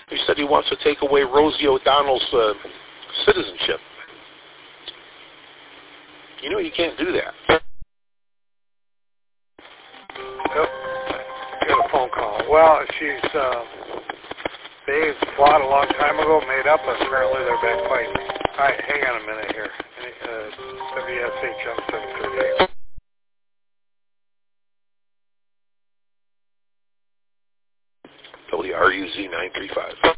He said he wants to take away Rosie O'Donnell's citizenship. You know you can't do that. Yep. Got a phone call. Well, they fought a long time ago, made up, but apparently they're back fighting. All right, hang on a minute here. WSHM 738. WRUZ 935.